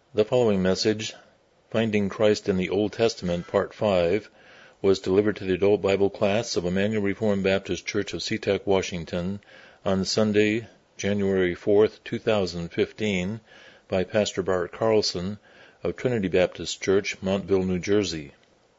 The following message, Finding Christ in the Old Testament, Part 5, was delivered to the adult Bible class of Emmanuel Reformed Baptist Church of SeaTac, Washington, on Sunday, January 4th, 2015, by Pastor Bart Carlson of Trinity Baptist Church, Montville, New Jersey.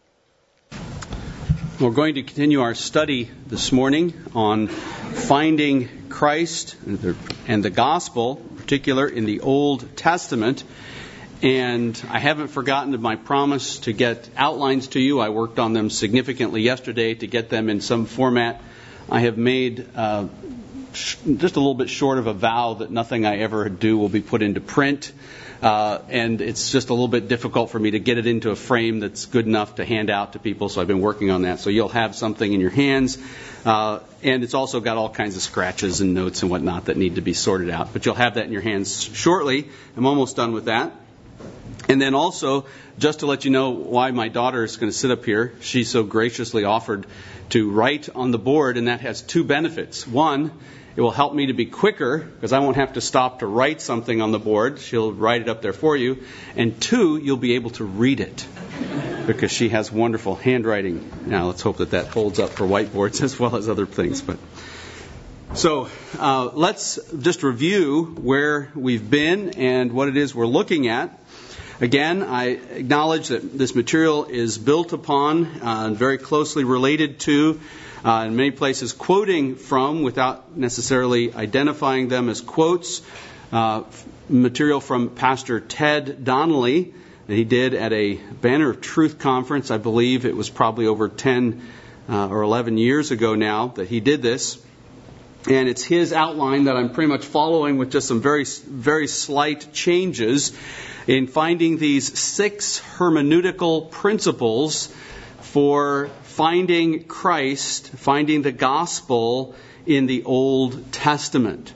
We're going to continue our study this morning on finding Christ and the gospel, in particular in the Old Testament. And I haven't forgotten my promise to get outlines to you. I worked on them significantly yesterday to get them in some format. I have made just a little bit short of a vow that nothing I ever do will be put into print. And it's just a little bit difficult for me to get it into a frame that's good enough to hand out to people, so I've been working on that. So you'll have something in your hands. And it's also got all kinds of scratches and notes and whatnot that need to be sorted out. But you'll have that in your hands shortly. I'm almost done with that. And then also, just to let you know why my daughter is going to sit up here, she so graciously offered to write on the board, and that has two benefits. One, it will help me to be quicker, because I won't have to stop to write something on the board. She'll write it up there for you. And two, you'll be able to read it, because she has wonderful handwriting. Now, let's hope that holds up for whiteboards as well as other things. So let's just review where we've been and what it is we're looking at. Again, I acknowledge that this material is built upon and very closely related to, in many places quoting from, without necessarily identifying them as quotes, material from Pastor Ted Donnelly that he did at a Banner of Truth conference. I believe it was probably over 10 or 11 years ago now that he did this. And it's his outline that I'm pretty much following with just some very, very slight changes in finding these 6 hermeneutical principles for finding Christ, finding the gospel in the Old Testament.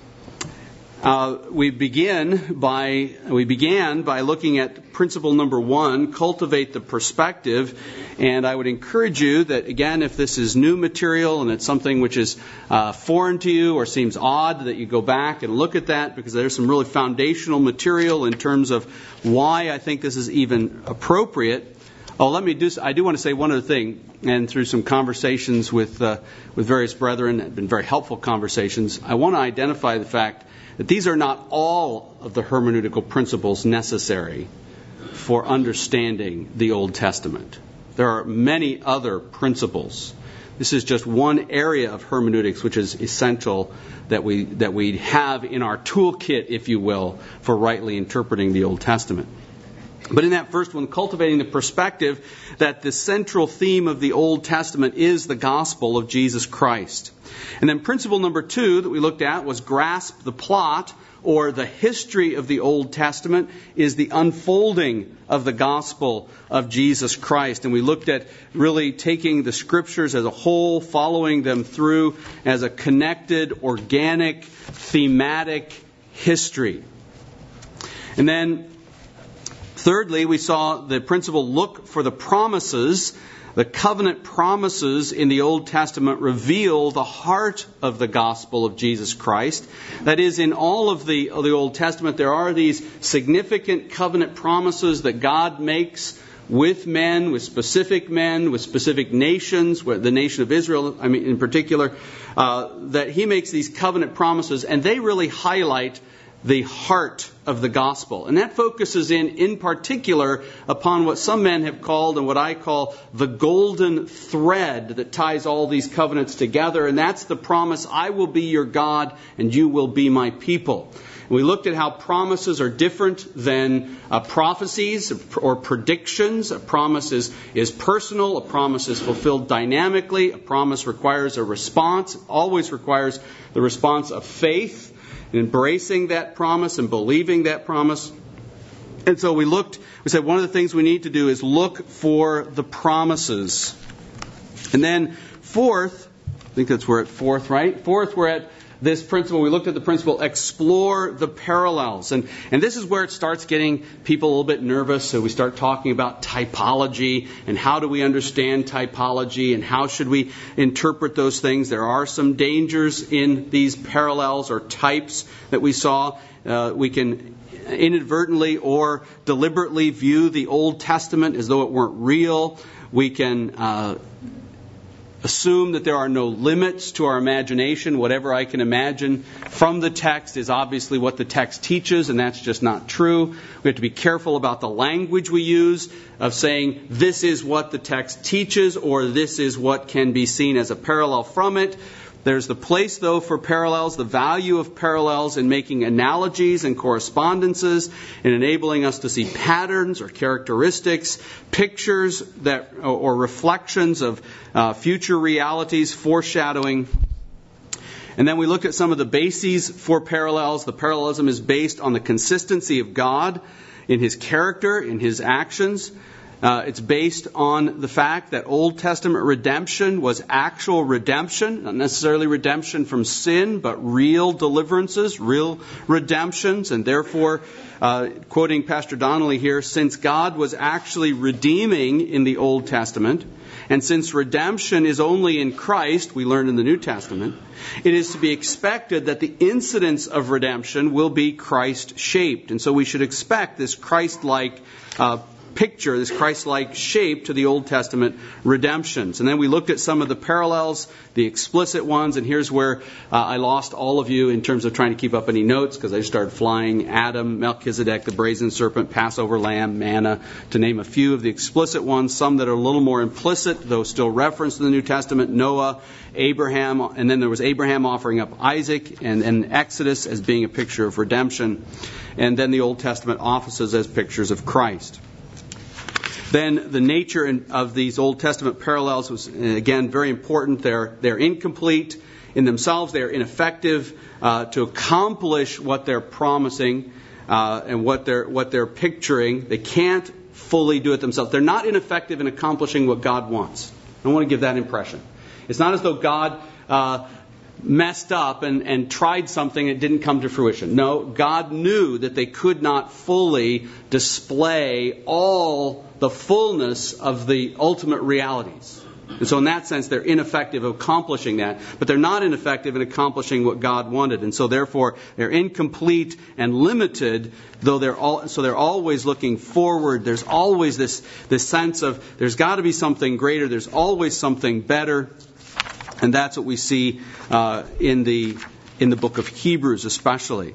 We began by looking at principle number 1, cultivate the perspective. And I would encourage you that, again, if this is new material and it's something which is foreign to you or seems odd, that you go back and look at that, because there's some really foundational material in terms of why I think this is even appropriate. I do want to say one other thing, and through some conversations with various brethren, have been very helpful conversations, I want to identify the fact that these are not all of the hermeneutical principles necessary for understanding the Old Testament. There are many other principles. This is just one area of hermeneutics which is essential that we have in our toolkit, if you will, for rightly interpreting the Old Testament. But in that first one, cultivating the perspective that the central theme of the Old Testament is the gospel of Jesus Christ. And then principle number 2 that we looked at was grasp the plot, or the history of the Old Testament is the unfolding of the gospel of Jesus Christ. And we looked at really taking the scriptures as a whole, following them through as a connected, organic, thematic history. And then thirdly, we saw the principle look for the promises. The covenant promises in the Old Testament reveal the heart of the gospel of Jesus Christ. That is, in all of the Old Testament, there are these significant covenant promises that God makes with men, with specific nations, with the nation of Israel, in particular, that He makes these covenant promises, and they really highlight the heart of the gospel. And that focuses in particular upon what some men have called, and what I call, the golden thread that ties all these covenants together. And that's the promise, I will be your God and you will be my people. And we looked at how promises are different than prophecies or predictions. A promise is personal. A promise is fulfilled dynamically. A promise requires a response. It always requires the response of faith, embracing that promise and believing that promise. And so we said one of the things we need to do is look for the promises. And then fourth, I think that's we're at fourth, right? Fourth, we're at this principle. We looked at the principle, explore the parallels. And this is where it starts getting people a little bit nervous. So we start talking about typology and how do we understand typology and how should we interpret those things. There are some dangers in these parallels or types that we saw. We can inadvertently or deliberately view the Old Testament as though it weren't real. We can assume that there are no limits to our imagination. Whatever I can imagine from the text is obviously what the text teaches, and that's just not true. We have to be careful about the language we use of saying this is what the text teaches or this is what can be seen as a parallel from it. There's the place, though, for parallels, the value of parallels in making analogies and correspondences, in enabling us to see patterns or characteristics, pictures that or reflections of future realities, foreshadowing. And then we look at some of the bases for parallels. The parallelism is based on the consistency of God in His character, in His actions. It's based on the fact that Old Testament redemption was actual redemption, not necessarily redemption from sin, but real deliverances, real redemptions. And therefore, quoting Pastor Donnelly here, since God was actually redeeming in the Old Testament, and since redemption is only in Christ, we learn in the New Testament, it is to be expected that the incidence of redemption will be Christ-shaped. And so we should expect this Christ-like picture, this Christ-like shape to the Old Testament redemptions. And then we looked at some of the parallels, the explicit ones, and here's where I lost all of you in terms of trying to keep up any notes because I just started flying Adam, Melchizedek, the brazen serpent, Passover lamb, manna, to name a few of the explicit ones, some that are a little more implicit, though still referenced in the New Testament, Noah, Abraham, and then there was Abraham offering up Isaac, and Exodus as being a picture of redemption, and then the Old Testament offices as pictures of Christ. Then the nature of these Old Testament parallels was, again, very important. They're incomplete in themselves. They're ineffective to accomplish what they're promising and what they're picturing. They can't fully do it themselves. They're not ineffective in accomplishing what God wants. I want to give that impression. It's not as though God messed up and tried something and it didn't come to fruition. No, God knew that they could not fully display all the fullness of the ultimate realities. And so in that sense, they're ineffective of accomplishing that. But they're not ineffective in accomplishing what God wanted. And so therefore, they're incomplete and limited, though they're always looking forward. There's always this sense of there's got to be something greater. There's always something better. And that's what we see in the book of Hebrews especially.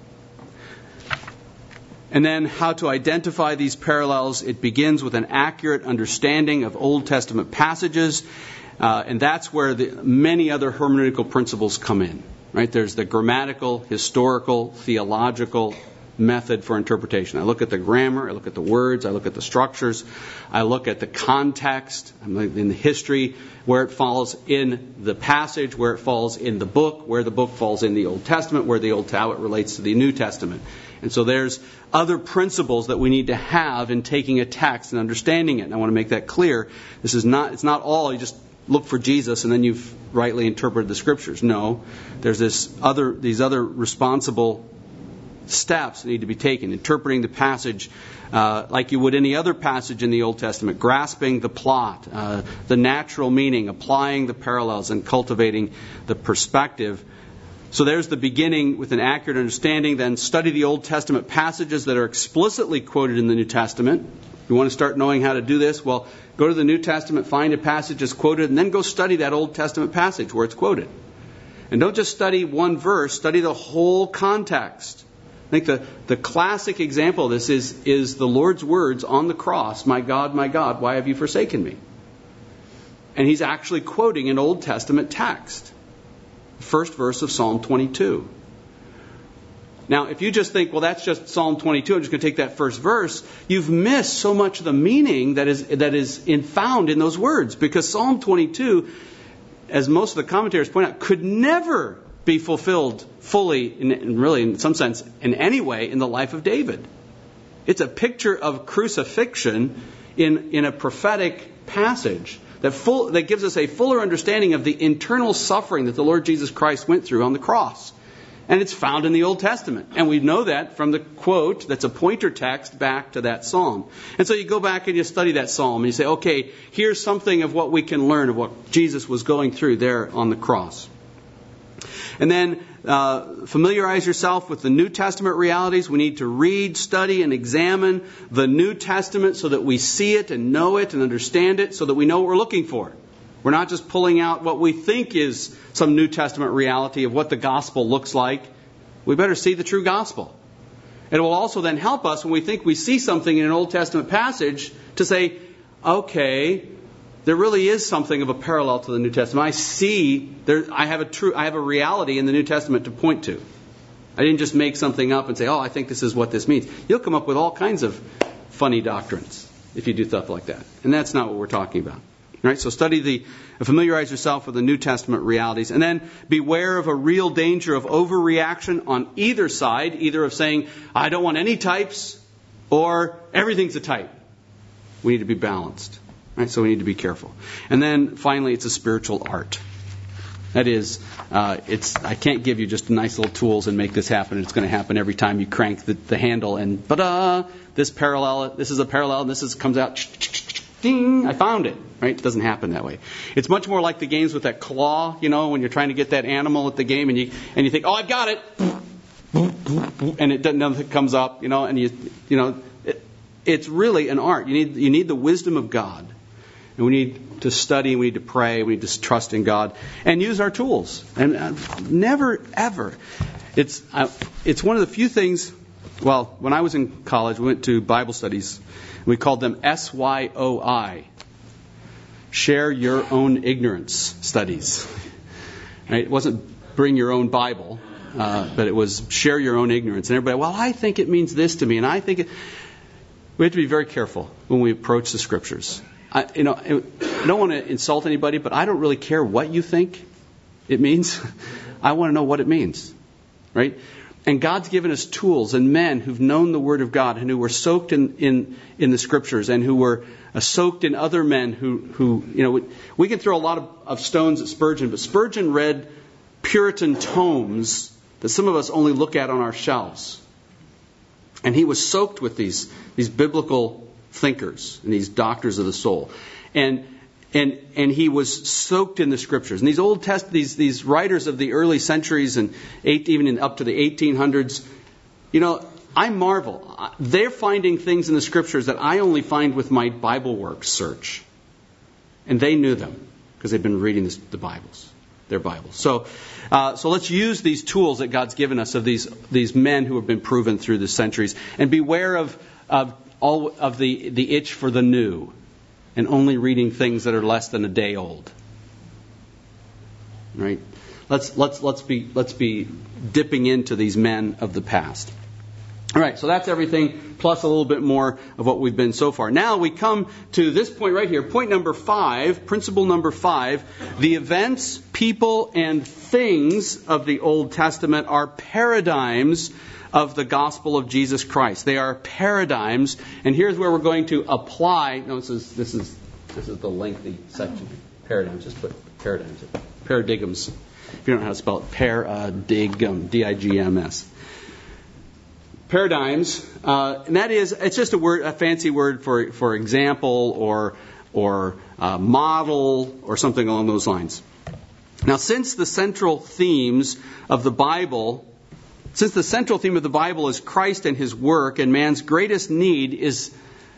And then how to identify these parallels. It begins with an accurate understanding of Old Testament passages. And that's where many other hermeneutical principles come in. Right? There's the grammatical, historical, theological method for interpretation. I look at the grammar, I look at the words, I look at the structures, I look at the context, in the history, where it falls in the passage, where it falls in the book, where the book falls in the Old Testament, where the Old Testament relates to the New Testament. And so there's other principles that we need to have in taking a text and understanding it. And I want to make that clear. It's not all you just look for Jesus and then you've rightly interpreted the Scriptures. No, there's these other responsible steps that need to be taken. Interpreting the passage like you would any other passage in the Old Testament. Grasping the plot, the natural meaning, applying the parallels, and cultivating the perspective. So there's the beginning with an accurate understanding. Then study the Old Testament passages that are explicitly quoted in the New Testament. You want to start knowing how to do this? Well, go to the New Testament, find a passage that's quoted, and then go study that Old Testament passage where it's quoted. And don't just study one verse, study the whole context. I think the classic example of this is the Lord's words on the cross, my God, why have you forsaken me? And He's actually quoting an Old Testament text. First verse of Psalm 22. Now, if you just think, well, that's just Psalm 22, I'm just going to take that first verse, you've missed so much of the meaning that is found in those words. Because Psalm 22, as most of the commentators point out, could never be fulfilled fully, and really in some sense, in any way, in the life of David. It's a picture of crucifixion in a prophetic passage that gives us a fuller understanding of the internal suffering that the Lord Jesus Christ went through on the cross. And it's found in the Old Testament. And we know that from the quote that's a pointer text back to that psalm. And so you go back and you study that psalm and you say, okay, here's something of what we can learn of what Jesus was going through there on the cross. And then familiarize yourself with the New Testament realities. We need to read, study, and examine the New Testament so that we see it and know it and understand it, so that we know what we're looking for. We're not just pulling out what we think is some New Testament reality of what the gospel looks like. We better see the true gospel. It will also then help us when we think we see something in an Old Testament passage to say, okay, there really is something of a parallel to the New Testament. I have a reality in the New Testament to point to. I didn't just make something up and say, I think this is what this means. You'll come up with all kinds of funny doctrines if you do stuff like that. And that's not what we're talking about. Right? So familiarize yourself with the New Testament realities, and then beware of a real danger of overreaction on either side, either of saying, I don't want any types, or everything's a type. We need to be balanced. Right? So we need to be careful. And then finally, it's a spiritual art. That is, I can't give you just nice little tools and make this happen. It's going to happen every time you crank the handle and this is a parallel, and comes out, ding, I found it. Right? It doesn't happen that way. It's much more like the games with that claw, when you're trying to get that animal at the game and you think, I've got it. And nothing comes up, it's really an art. You need the wisdom of God. And we need to study, we need to pray, we need to trust in God and use our tools. And never, ever. It's one of the few things, when I was in college, we went to Bible studies. We called them SYOI. Share Your Own Ignorance Studies. Right? It wasn't bring your own Bible, but it was share your own ignorance. And everybody, I think it means this to me, and I think it... We have to be very careful when we approach the Scriptures. I don't want to insult anybody, but I don't really care what you think it means. I want to know what it means. Right? And God's given us tools and men who've known the Word of God and who were soaked in the Scriptures and who were soaked in other men who we can throw a lot of stones at Spurgeon, but Spurgeon read Puritan tomes that some of us only look at on our shelves. And he was soaked with these biblical thinkers and these doctors of the soul. And he was soaked in the Scriptures. And these writers of the early centuries and even up to the 1800s, I marvel. They're finding things in the Scriptures that I only find with my Bible Works search. And they knew them because they've been reading the Bibles, their Bibles. So let's use these tools that God's given us of these men who have been proven through the centuries, and beware of the itch for the new, and only reading things that are less than a day old. Right? Let's be dipping into these men of the past. All right, so that's everything, plus a little bit more of what we've been so far. Now we come to this point right here, point number 5, principle number 5. The events, people, and things of the Old Testament are paradigms of the gospel of Jesus Christ. They are paradigms, and here's where we're going to apply. No, this is the lengthy section. Paradigms. Just put paradigms. Paradigms. If you don't know how to spell it, paradigm, D-I-G-M-S. Paradigms, and that is, it's just a fancy word for example or model or something along those lines. Now, since the central theme of the Bible is Christ and His work, and man's greatest need is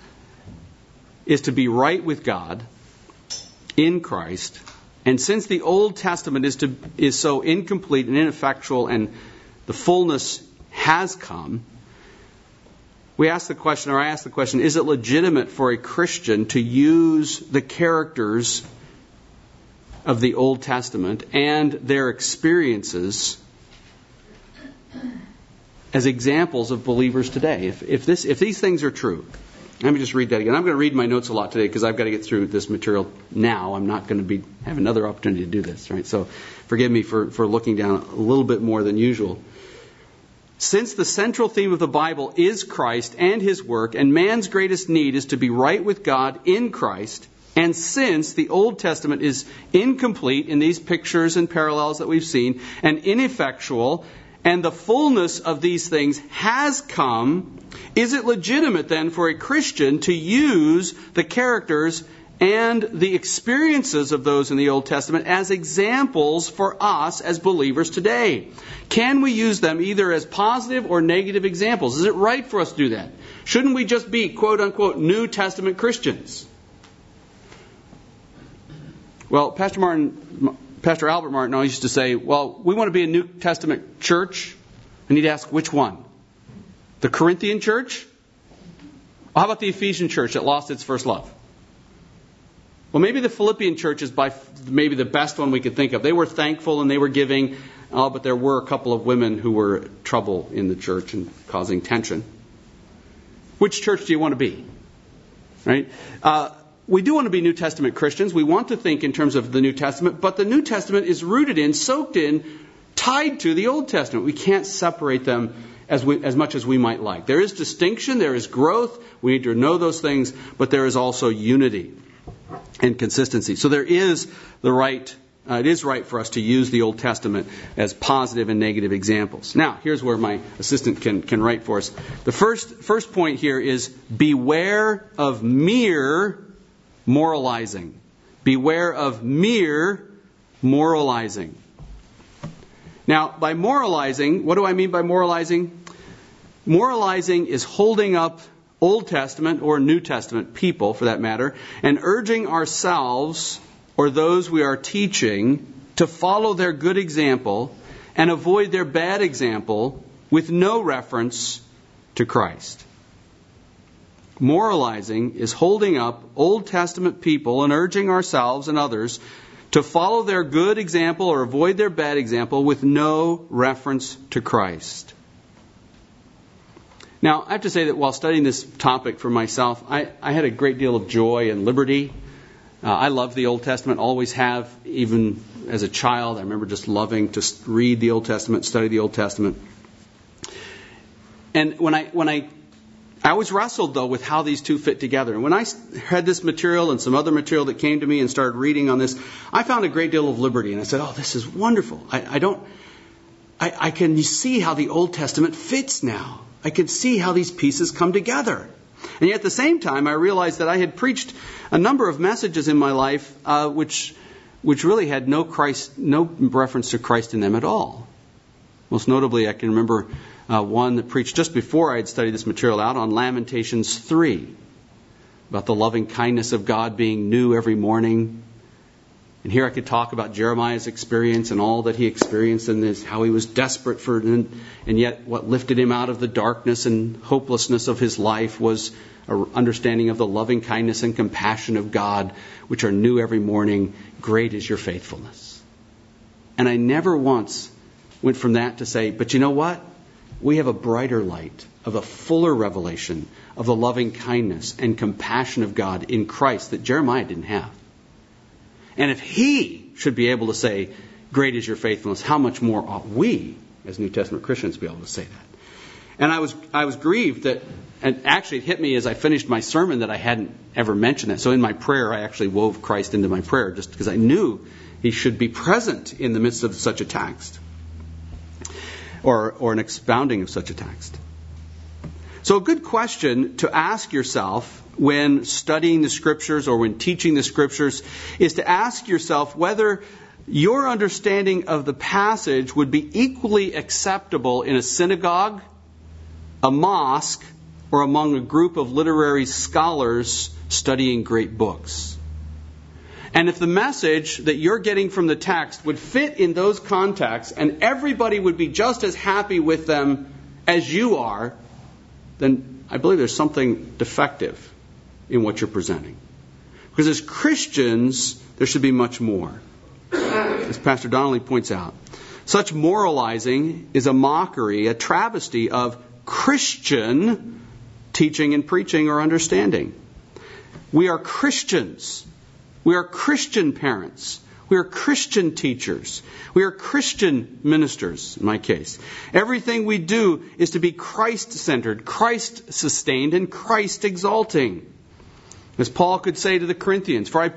to be right with God in Christ, and since the Old Testament is so incomplete and ineffectual, and the fullness has come, I ask the question, is it legitimate for a Christian to use the characters of the Old Testament and their experiences as examples of believers today? If these things are true, let me just read that again. I'm going to read my notes a lot today because I've got to get through this material now. I'm not going to have another opportunity to do this, right? So forgive me for looking down a little bit more than usual. Since the central theme of the Bible is Christ and His work, and man's greatest need is to be right with God in Christ, and since the Old Testament is incomplete in these pictures and parallels that we've seen, and ineffectual, and the fullness of these things has come, is it legitimate then for a Christian to use the characters and the experiences of those in the Old Testament as examples for us as believers today. Can we use them either as positive or negative examples? Is it right for us to do that? Shouldn't we just be, quote unquote, New Testament Christians? Well, Pastor Albert Martin always used to say, well, we want to be a New Testament church. And he'd ask, which one? The Corinthian church? How about the Ephesian church that lost its first love? Well, maybe the Philippian church is maybe the best one we could think of. They were thankful and they were giving, but there were a couple of women who were trouble in the church and causing tension. Which church do you want to be? Right? We do want to be New Testament Christians. We want to think in terms of the New Testament, but the New Testament is rooted in, soaked in, tied to the Old Testament. We can't separate them as much as we might like. There is distinction, there is growth. We need to know those things, but there is also unity and consistency. So there is it is right for us to use the Old Testament as positive and negative examples. Now, here's where my assistant can write for us. The first point here is beware of mere moralizing. Beware of mere moralizing. Now, by moralizing, what do I mean by moralizing? Moralizing is holding up Old Testament or New Testament people, for that matter, and urging ourselves or those we are teaching to follow their good example and avoid their bad example with no reference to Christ. Moralizing is holding up Old Testament people and urging ourselves and others to follow their good example or avoid their bad example with no reference to Christ. Now, I have to say that while studying this topic for myself, I had a great deal of joy and liberty. I love the Old Testament, always have, even as a child. I remember just loving to read the Old Testament, study the Old Testament. And when I always wrestled, though, with how these two fit together. And when I had this material and some other material that came to me and started reading on this, I found a great deal of liberty. And I said, oh, this is wonderful. I can see how the Old Testament fits now. I can see how these pieces come together. And yet at the same time, I realized that I had preached a number of messages in my life which really had no reference to Christ in them at all. Most notably, I can remember one that preached just before I had studied this material out on Lamentations 3, about the loving kindness of God being new every morning. And here I could talk about Jeremiah's experience and all that he experienced in this, how he was desperate for it, and yet what lifted him out of the darkness and hopelessness of his life was an understanding of the loving kindness and compassion of God, which are new every morning. Great is your faithfulness. And I never once went from that to say, but you know what? We have a brighter light of a fuller revelation of the loving kindness and compassion of God in Christ that Jeremiah didn't have. And if he should be able to say, great is your faithfulness, how much more ought we, as New Testament Christians, be able to say that? And I was grieved that, and actually it hit me as I finished my sermon that I hadn't ever mentioned that. So in my prayer, I actually wove Christ into my prayer just because I knew he should be present in the midst of such a text, or an expounding of such a text. So a good question to ask yourself when studying the Scriptures or when teaching the Scriptures is to ask yourself whether your understanding of the passage would be equally acceptable in a synagogue, a mosque, or among a group of literary scholars studying great books. And if the message that you're getting from the text would fit in those contexts and everybody would be just as happy with them as you are, then I believe there's something defective in what you're presenting. Because as Christians, there should be much more. As Pastor Donnelly points out, such moralizing is a mockery, a travesty of Christian teaching and preaching or understanding. We are Christians. We are Christian parents. We are Christian teachers. We are Christian ministers, in my case. Everything we do is to be Christ-centered, Christ-sustained, and Christ-exalting. As Paul could say to the Corinthians, for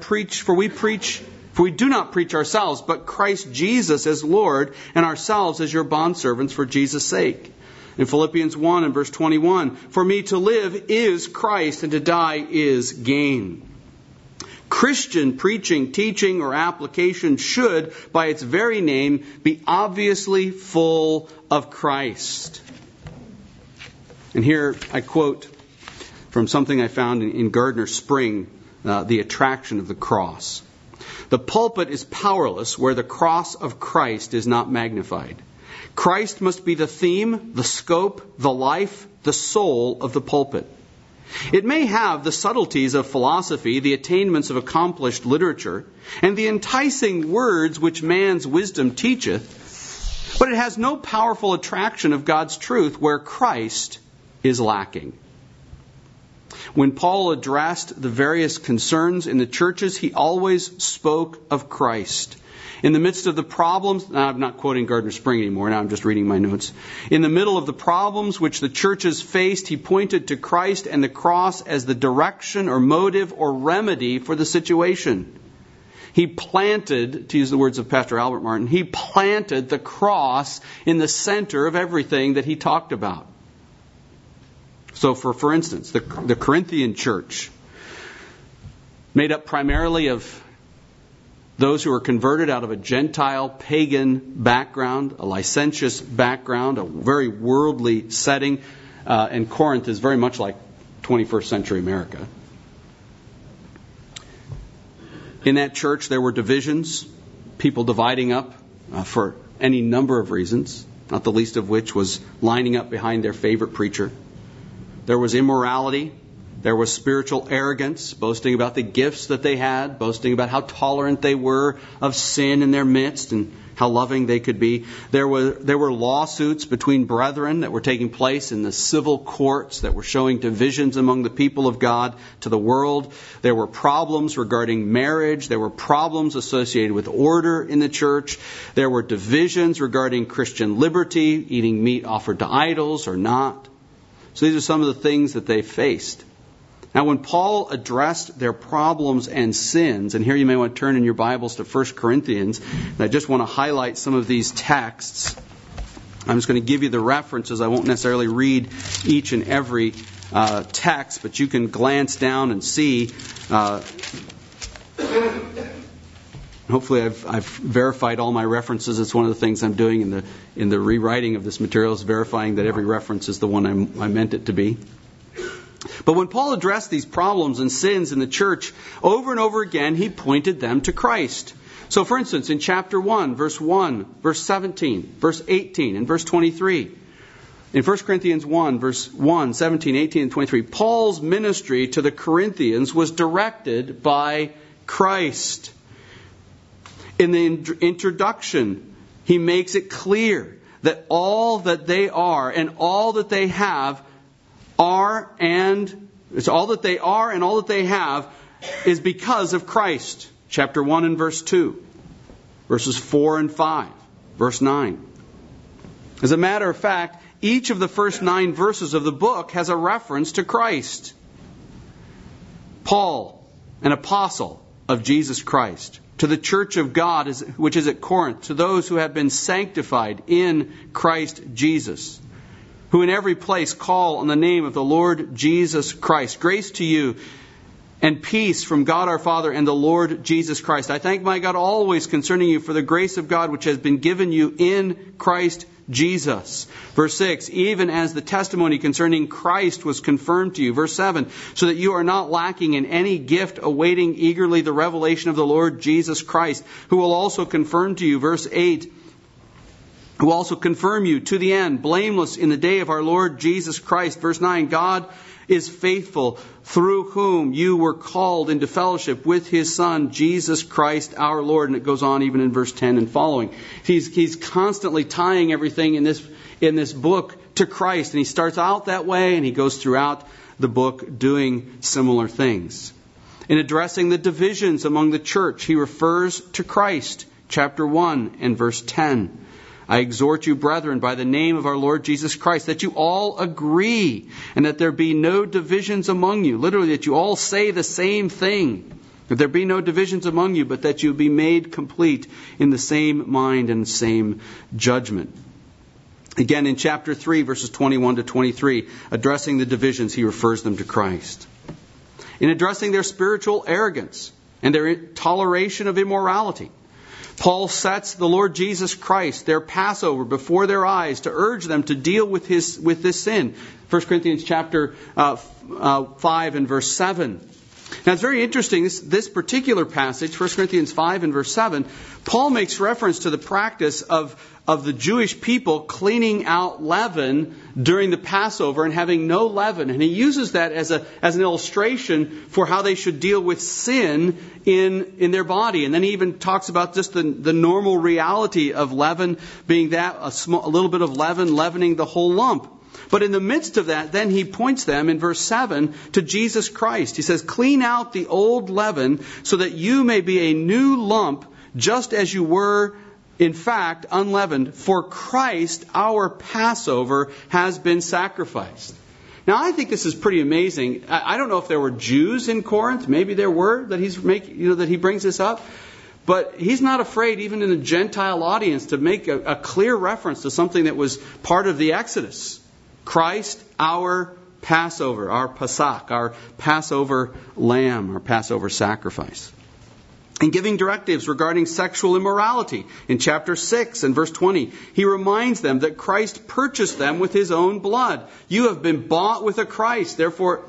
we do not preach ourselves, but Christ Jesus as Lord, and ourselves as your bondservants for Jesus' sake. In Philippians 1 and verse 21, for me to live is Christ, and to die is gain. Christian preaching, teaching, or application should, by its very name, be obviously full of Christ. And here I quote from something I found in Gardner Spring, The Attraction of the Cross. The pulpit is powerless where the cross of Christ is not magnified. Christ must be the theme, the scope, the life, the soul of the pulpit. It may have the subtleties of philosophy, the attainments of accomplished literature, and the enticing words which man's wisdom teacheth, but it has no powerful attraction of God's truth where Christ is lacking. When Paul addressed the various concerns in the churches, he always spoke of Christ. In the midst of the problems, now I'm not quoting Gardner Spring anymore, now I'm just reading my notes. In the middle of the problems which the churches faced, he pointed to Christ and the cross as the direction or motive or remedy for the situation. He planted, to use the words of Pastor Albert Martin, he planted the cross in the center of everything that he talked about. So for instance, the Corinthian church, made up primarily of those who were converted out of a Gentile, pagan background, a licentious background, a very worldly setting. And Corinth is very much like 21st century America. In that church, there were divisions, people dividing up for any number of reasons, not the least of which was lining up behind their favorite preacher. There was immorality. There was spiritual arrogance, boasting about the gifts that they had, boasting about how tolerant they were of sin in their midst and how loving they could be. There were lawsuits between brethren that were taking place in the civil courts that were showing divisions among the people of God to the world. There were problems regarding marriage. There were problems associated with order in the church. There were divisions regarding Christian liberty, eating meat offered to idols or not. So these are some of the things that they faced. Now, when Paul addressed their problems and sins, and here you may want to turn in your Bibles to 1 Corinthians, and I just want to highlight some of these texts. I'm just going to give you the references. I won't necessarily read each and every text, but you can glance down and see. Hopefully I've verified all my references. It's one of the things I'm doing in the rewriting of this material, is verifying that every reference is the one I meant it to be. But when Paul addressed these problems and sins in the church, over and over again, he pointed them to Christ. So, for instance, in chapter 1, verse 17, verse 18, and verse 23, in 1 Corinthians 1, verse 1, 17, 18, and 23, Paul's ministry to the Corinthians was directed by Christ. In the introduction, he makes it clear that all that they are and all that they have it's all that they are and all that they have is because of Christ. Chapter 1 and verse 2. Verses 4 and 5. Verse 9. As a matter of fact, each of the first 9 verses of the book has a reference to Christ. Paul, an apostle of Jesus Christ, to the church of God which is at Corinth, to those who have been sanctified in Christ Jesus, who in every place call on the name of the Lord Jesus Christ. Grace to you and peace from God our Father and the Lord Jesus Christ. I thank my God always concerning you for the grace of God which has been given you in Christ Jesus. Verse 6, even as the testimony concerning Christ was confirmed to you. Verse 7, so that you are not lacking in any gift, awaiting eagerly the revelation of the Lord Jesus Christ, who will also confirm to you. Verse 8, who also confirm you to the end, blameless in the day of our Lord Jesus Christ. Verse 9, God is faithful, through whom you were called into fellowship with His Son, Jesus Christ our Lord. And it goes on even in verse 10 and following. He's constantly tying everything in this book to Christ. And he starts out that way, and he goes throughout the book doing similar things. In addressing the divisions among the church, he refers to Christ. Chapter 1 and verse 10. I exhort you, brethren, by the name of our Lord Jesus Christ, that you all agree and that there be no divisions among you. Literally, that you all say the same thing. That there be no divisions among you, but that you be made complete in the same mind and same judgment. Again, in chapter 3, verses 21 to 23, addressing the divisions, he refers them to Christ. In addressing their spiritual arrogance, and their toleration of immorality. Paul sets the Lord Jesus Christ, their Passover, before their eyes to urge them to deal with this sin. 1 Corinthians chapter 5 and verse 7. Now it's very interesting, this particular passage, 1 Corinthians 5 and verse 7, Paul makes reference to the practice of the Jewish people cleaning out leaven during the Passover and having no leaven. And he uses that as an illustration for how they should deal with sin in their body. And then he even talks about just the normal reality of leaven being that a little bit of leaven leavening the whole lump. But in the midst of that, then he points them in verse 7 to Jesus Christ. He says, clean out the old leaven so that you may be a new lump, just as you were, in fact, unleavened. For Christ, our Passover, has been sacrificed. Now, I think this is pretty amazing. I don't know if there were Jews in Corinth. Maybe there were that he brings this up. But he's not afraid, even in a Gentile audience, to make a clear reference to something that was part of the Exodus. Christ, our Passover, our Pesach, our Passover lamb, our Passover sacrifice. And giving directives regarding sexual immorality in chapter 6 and verse 20, he reminds them that Christ purchased them with his own blood. You have been bought with a price, therefore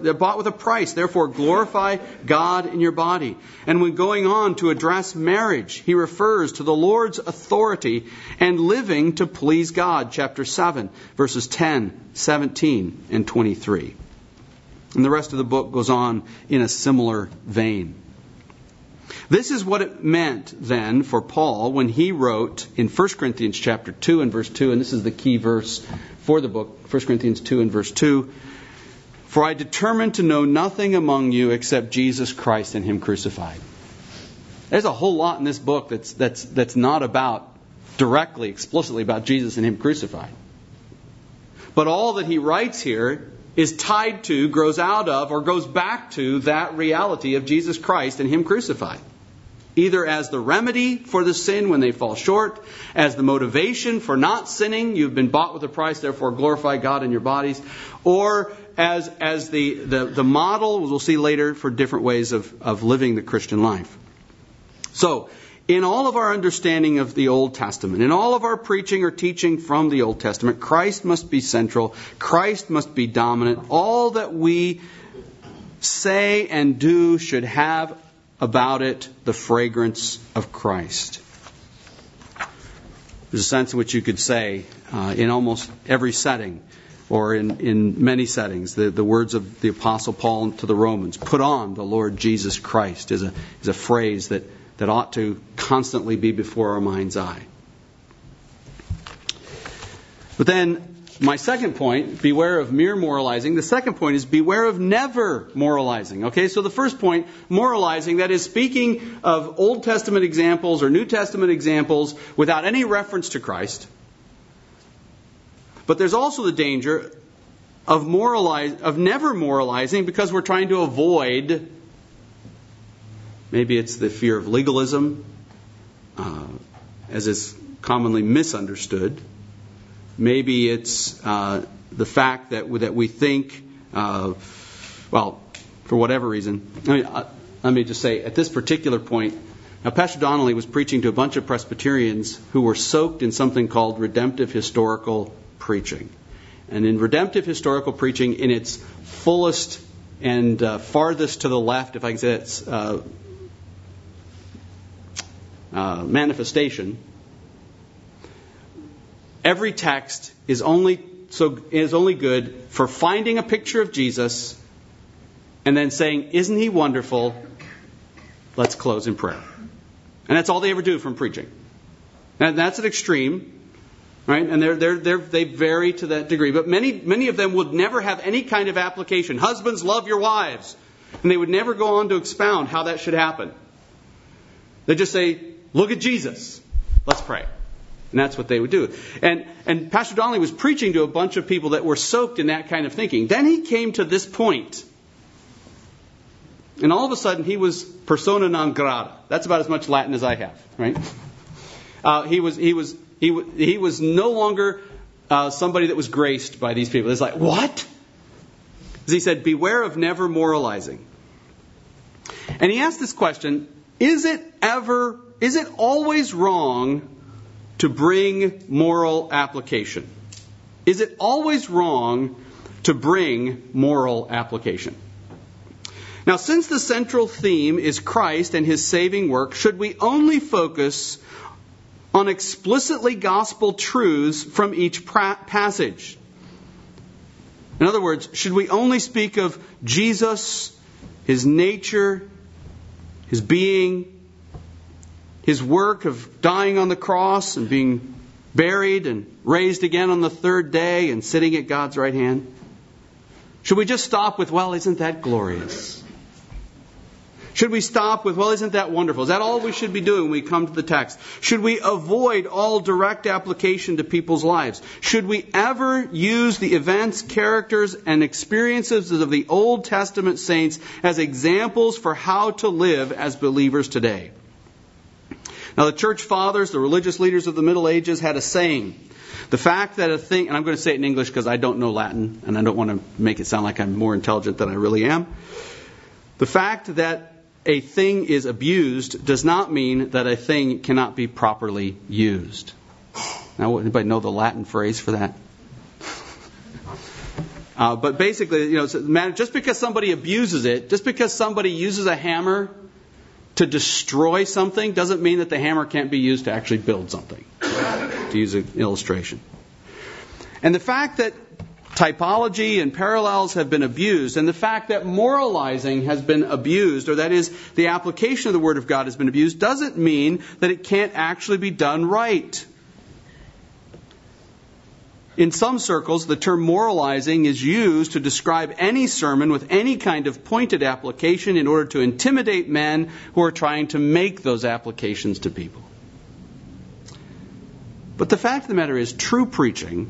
glorify God in your body. And when going on to address marriage, he refers to the Lord's authority and living to please God, chapter 7, verses 10, 17, and 23. And the rest of the book goes on in a similar vein. This is what it meant then for Paul when he wrote in 1 Corinthians chapter 2 and verse 2, and this is the key verse for the book, 1 Corinthians 2 and verse 2. For I determined to know nothing among you except Jesus Christ and Him crucified. There's a whole lot in this book that's not about directly, explicitly about Jesus and Him crucified. But all that he writes here is tied to, grows out of, or goes back to that reality of Jesus Christ and Him crucified. Either as the remedy for the sin when they fall short, as the motivation for not sinning, you've been bought with a price, therefore glorify God in your bodies, or as the model, we'll see later, for different ways of living the Christian life. So, in all of our understanding of the Old Testament, in all of our preaching or teaching from the Old Testament, Christ must be central. Christ must be dominant. All that we say and do should have about it the fragrance of Christ. There's a sense in which you could say, in almost every setting, or in many settings, the words of the Apostle Paul to the Romans, put on the Lord Jesus Christ, is a phrase that ought to constantly be before our mind's eye. But then, my second point, beware of mere moralizing. The second point is beware of never moralizing. Okay, so the first point, moralizing, that is speaking of Old Testament examples or New Testament examples without any reference to Christ. But there's also the danger of never moralizing because we're trying to avoid. Maybe it's the fear of legalism, as is commonly misunderstood. Maybe it's the fact that we think, for whatever reason. Let me just say, at this particular point, now Pastor Donnelly was preaching to a bunch of Presbyterians who were soaked in something called redemptive historical preaching. And in redemptive historical preaching, in its fullest and farthest to the left, if I can say it's manifestation, every text is only good for finding a picture of Jesus and then saying, "Isn't He wonderful? Let's close in prayer." And that's all they ever do from preaching. And that's an extreme, right? And they vary to that degree. But many of them would never have any kind of application. Husbands, love your wives. And they would never go on to expound how that should happen. They just say, "Look at Jesus. Let's pray." And that's what they would do. And Pastor Donnelly was preaching to a bunch of people that were soaked in that kind of thinking. Then he came to this point. And all of a sudden he was persona non grata. That's about as much Latin as I have, right? He was no longer somebody that was graced by these people. It's like, what? As he said, beware of never moralizing. And he asked this question Is it always wrong to bring moral application? Is it always wrong to bring moral application? Now, since the central theme is Christ and His saving work, should we only focus on explicitly gospel truths from each passage? In other words, should we only speak of Jesus, His nature, His being, His work of dying on the cross and being buried and raised again on the third day and sitting at God's right hand? Should we just stop with, well, isn't that glorious? Should we stop with, well, isn't that wonderful? Is that all we should be doing when we come to the text? Should we avoid all direct application to people's lives? Should we ever use the events, characters, and experiences of the Old Testament saints as examples for how to live as believers today? Now, the church fathers, the religious leaders of the Middle Ages had a saying. The fact that a thing, and I'm going to say it in English because I don't know Latin, and I don't want to make it sound like I'm more intelligent than I really am. The fact that a thing is abused does not mean that a thing cannot be properly used. Now, anybody know the Latin phrase for that? But basically, just because somebody abuses it, just because somebody uses a hammer to destroy something, doesn't mean that the hammer can't be used to actually build something, to use an illustration. And the fact that typology and parallels have been abused, and the fact that moralizing has been abused, or that is, the application of the Word of God has been abused, doesn't mean that it can't actually be done right. In some circles, the term moralizing is used to describe any sermon with any kind of pointed application in order to intimidate men who are trying to make those applications to people. But the fact of the matter is, true preaching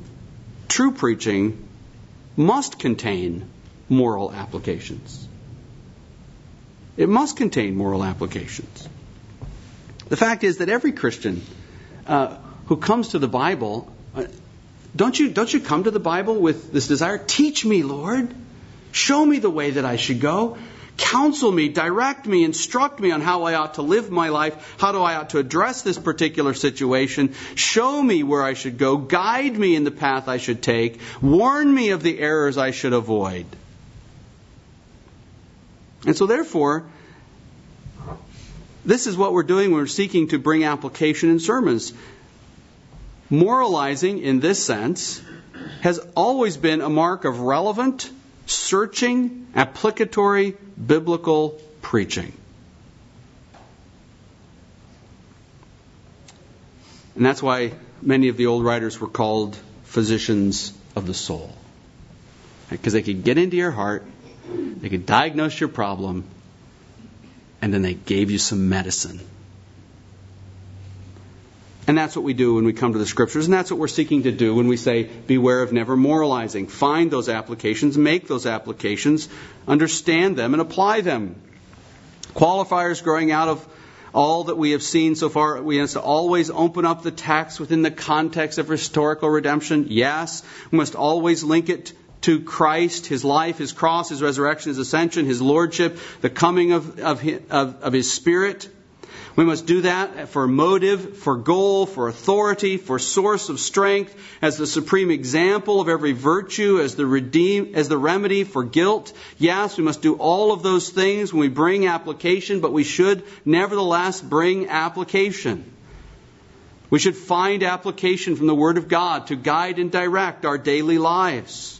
must contain moral applications. It must contain moral applications. The fact is that every Christian who comes to the Bible, don't you come to the Bible with this desire? Teach me, Lord. Show me the way that I should go. Counsel me, direct me, instruct me on how I ought to live my life, how I ought to address this particular situation. Show me where I should go. Guide me in the path I should take. Warn me of the errors I should avoid. And so therefore, this is what we're doing when we're seeking to bring application in sermons. Moralizing, in this sense, has always been a mark of relevant, searching, applicatory, biblical preaching. And that's why many of the old writers were called physicians of the soul. Because they could get into your heart, they could diagnose your problem, and then they gave you some medicine. And that's what we do when we come to the Scriptures, and that's what we're seeking to do when we say, beware of never moralizing. Find those applications, make those applications, understand them, and apply them. Qualifiers growing out of all that we have seen so far, we have to always open up the text within the context of historical redemption. Yes, we must always link it to Christ, His life, His cross, His resurrection, His ascension, His lordship, the coming of His Spirit. We must do that for motive, for goal, for authority, for source of strength, as the supreme example of every virtue, as the remedy for guilt. Yes, we must do all of those things when we bring application, but we should nevertheless bring application. We should find application from the Word of God to guide and direct our daily lives.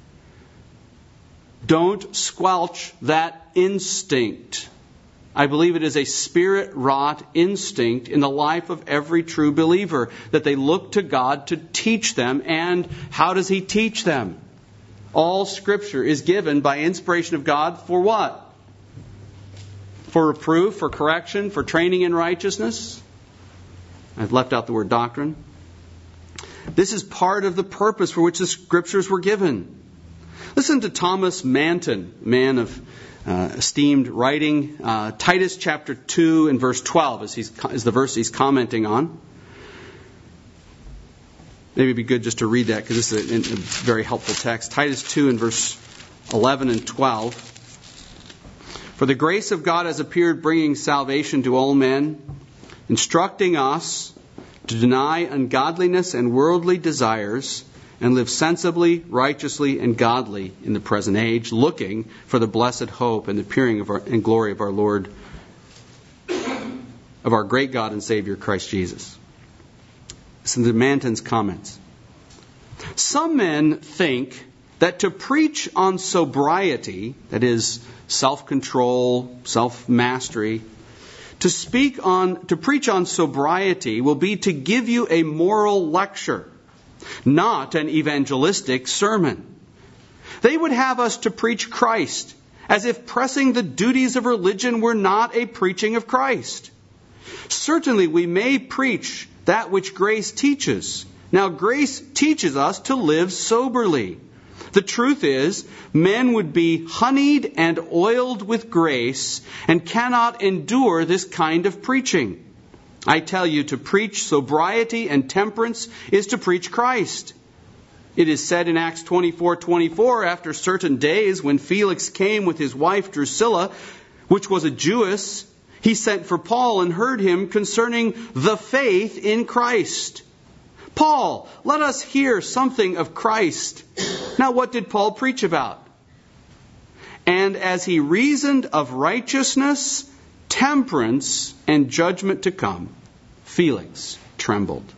Don't squelch that instinct. I believe it is a Spirit-wrought instinct in the life of every true believer that they look to God to teach them. And how does He teach them? All Scripture is given by inspiration of God for what? For reproof, for correction, for training in righteousness. I've left out the word doctrine. This is part of the purpose for which the Scriptures were given. Listen to Thomas Manton, man of esteemed writing. Titus chapter 2 and verse 12 is the verse he's commenting on. Maybe it'd be good just to read that because this is a very helpful text. Titus 2 and verse 11 and 12. For the grace of God has appeared, bringing salvation to all men, instructing us to deny ungodliness and worldly desires, and live sensibly, righteously, and godly in the present age, looking for the blessed hope and the appearing and glory of our Lord, of our great God and Savior, Christ Jesus. Listen to Manton's comments. Some men think that to preach on sobriety, that is, self-control, self-mastery, to preach on sobriety will be to give you a moral lecture, not an evangelistic sermon. They would have us to preach Christ, as if pressing the duties of religion were not a preaching of Christ. Certainly we may preach that which grace teaches. Now grace teaches us to live soberly. The truth is, men would be honeyed and oiled with grace and cannot endure this kind of preaching. I tell you, to preach sobriety and temperance is to preach Christ. It is said in Acts 24:24, after certain days when Felix came with his wife Drusilla, which was a Jewess, he sent for Paul and heard him concerning the faith in Christ. Paul, let us hear something of Christ. Now what did Paul preach about? And as he reasoned of righteousness, temperance, and judgment to come, Felix trembled.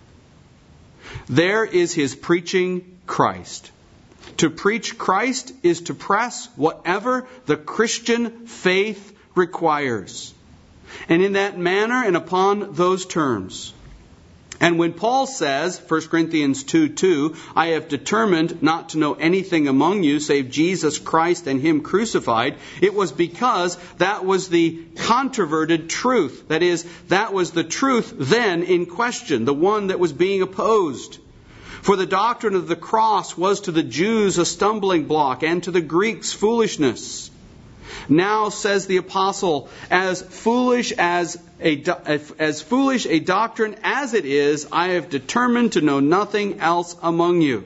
There is his preaching Christ. To preach Christ is to press whatever the Christian faith requires, and in that manner and upon those terms. And when Paul says, 1 Corinthians 2:2, I have determined not to know anything among you save Jesus Christ and Him crucified, it was because that was the controverted truth. That is, that was the truth then in question, the one that was being opposed. For the doctrine of the cross was to the Jews a stumbling block, and to the Greeks foolishness. Now, says the apostle, as foolish a doctrine as it is, I have determined to know nothing else among you.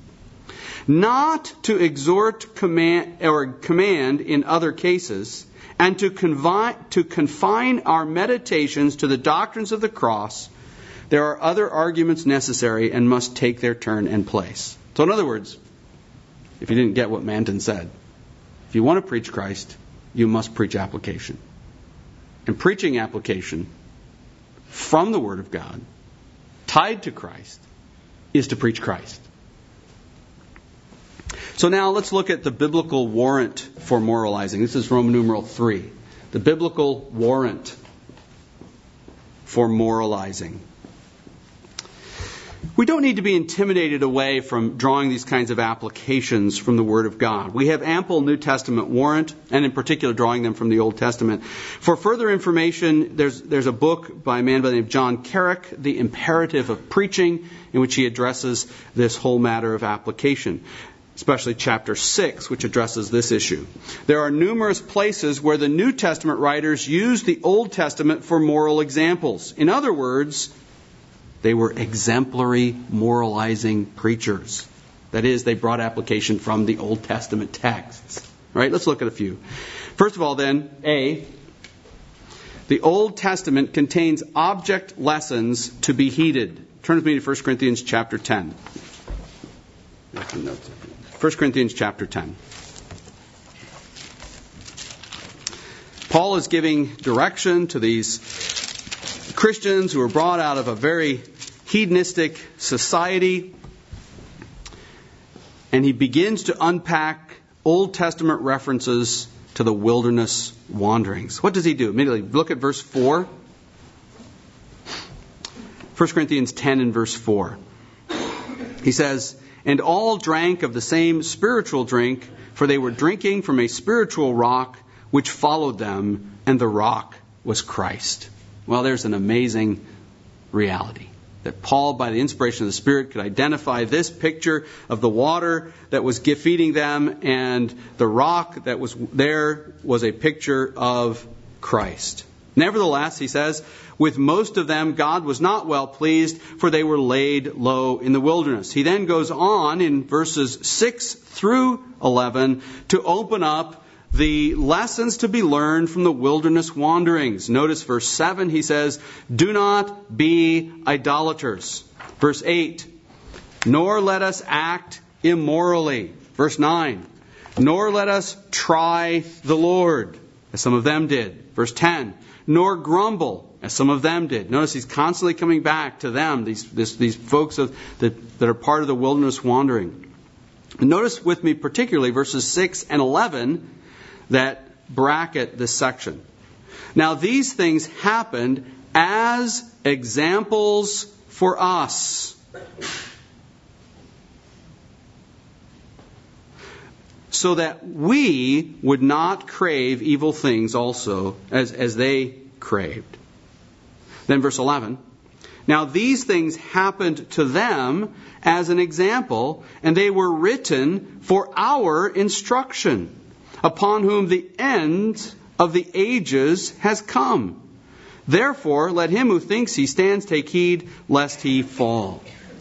Not to exhort, command in other cases, and to confine our meditations to the doctrines of the cross, there are other arguments necessary and must take their turn and place. So in other words, if you didn't get what Manton said, if you want to preach Christ, you must preach application. And preaching application from the Word of God, tied to Christ, is to preach Christ. So now let's look at the biblical warrant for moralizing. This is Roman numeral 3. The biblical warrant for moralizing. We don't need to be intimidated away from drawing these kinds of applications from the Word of God. We have ample New Testament warrant, and in particular drawing them from the Old Testament. For further information, there's a book by a man by the name of John Carrick, The Imperative of Preaching, in which he addresses this whole matter of application, especially chapter 6, which addresses this issue. There are numerous places where the New Testament writers use the Old Testament for moral examples. In other words, they were exemplary moralizing preachers. That is, they brought application from the Old Testament texts. Right? Let's look at a few. First of all, then, A, the Old Testament contains object lessons to be heeded. Turn with me to 1 Corinthians chapter 10. 1 Corinthians chapter 10. Paul is giving direction to these Christians who were brought out of a very hedonistic society. And he begins to unpack Old Testament references to the wilderness wanderings. What does he do? Immediately, look at verse 4. 1 Corinthians 10 and verse 4. He says, and all drank of the same spiritual drink, for they were drinking from a spiritual rock which followed them, and the rock was Christ. Well, there's an amazing reality that Paul, by the inspiration of the Spirit, could identify this picture of the water that was feeding them, and the rock that was there was a picture of Christ. Nevertheless, he says, with most of them God was not well pleased, for they were laid low in the wilderness. He then goes on in verses 6 through 11 to open up the lessons to be learned from the wilderness wanderings. Notice verse 7, he says, do not be idolaters. Verse 8, nor let us act immorally. Verse 9, nor let us try the Lord, as some of them did. Verse 10, nor grumble, as some of them did. Notice he's constantly coming back to them, these folks that are part of the wilderness wandering. And notice with me particularly verses 6 and 11 that bracket this section. Now these things happened as examples for us, so that we would not crave evil things also as they craved. Then verse 11. Now these things happened to them as an example, and they were written for our instruction, upon whom the end of the ages has come. Therefore, let him who thinks he stands take heed, lest he fall.